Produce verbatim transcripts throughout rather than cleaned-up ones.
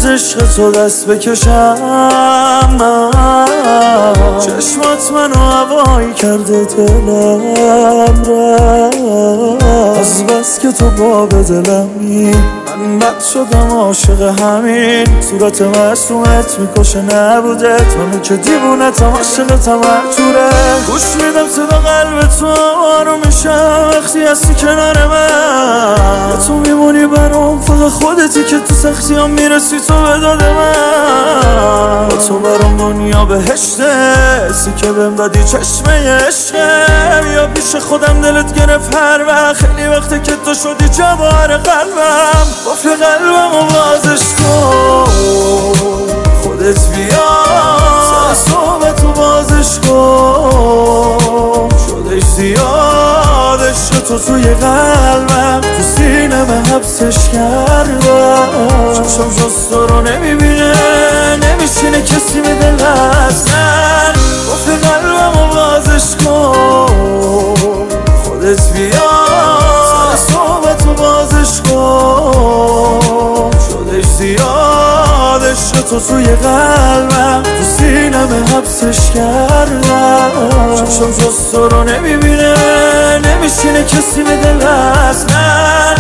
از عشق تو دست بکشم من. چشمات منو هوایی کرده دلم را، از بس که تو باب دلمی من بد شدم عاشق همین. صورت معصومت میکشه نبودت، منو که دیوونتم عاشقتم هرجوره. گوش میدم صدا قلب تو آروم میشم وقتی هستی کنار من. تو میمونی برام فقط خودتی که تو سختی هم میرسی تو به داد من. با تو برام دنیا بهشته، سی که بهم دادی چشمه عشقه. یا پیش خودم دلت گرفت هر وقت، خیلی وقته که تو شدی جوار قلبم. قفل قلبم و بازش کن خودت بیا، سر صحبت و بازش کن. شدش زیاد عشق تو توی قلبم، تو سینم حبسش کردم. چشم جز تو رو نمیبینه، نمیشینه کسی به دل از من. قفل قلبم و بازش کن خودت بیا، سر صحبت و بازش کن. شدش زیاد عشق تو توی قلبم، تو سینم حبسش کردم. چشم جز تو رو نمیبینه، نمیشینه کسی به دل از من.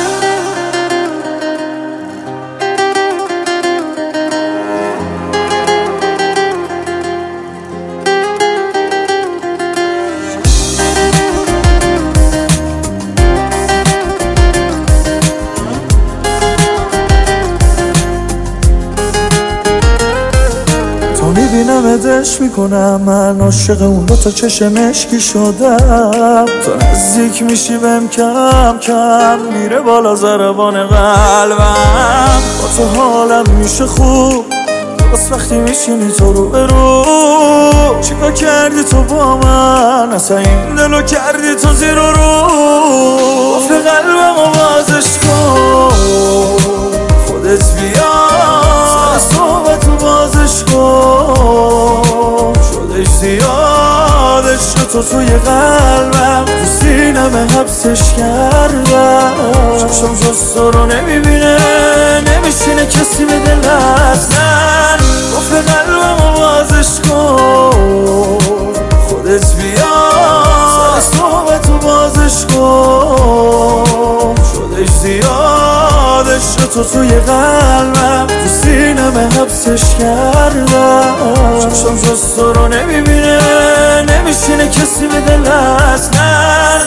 میبینم ادش میکنم من عاشق اون دو تا چشم مشکی شدم. تو نزدیک میشی بهم کم کم میره بالا ضربان قلبم. با تو حالم میشه خوب بس وقتی میشینی تو رو برو. چیکار کردی تو با من اصلا این دلو کردی تو زیر و رو. قفل قلبم و بازش کن خودت بیا، سر صحبت و بازش کن. شدش زیاد عشق تو توی قلبم، تو سینم حبسش کردم. چشم جز تو رو نمیبینه، نمیشینه کسی به دل از من. قفل قلبم و بازش کن خودت بیا، سر صحبت و بازش کن. شدش زیاد عشق تو توی قلبم، تو سینم حبسش کردم. چشم جز تو رو نمیبینه، نمیشینه کسی به دل از من.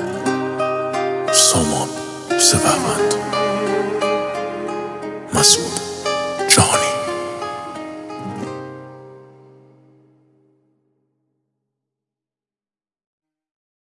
سامان سپهبند مسئول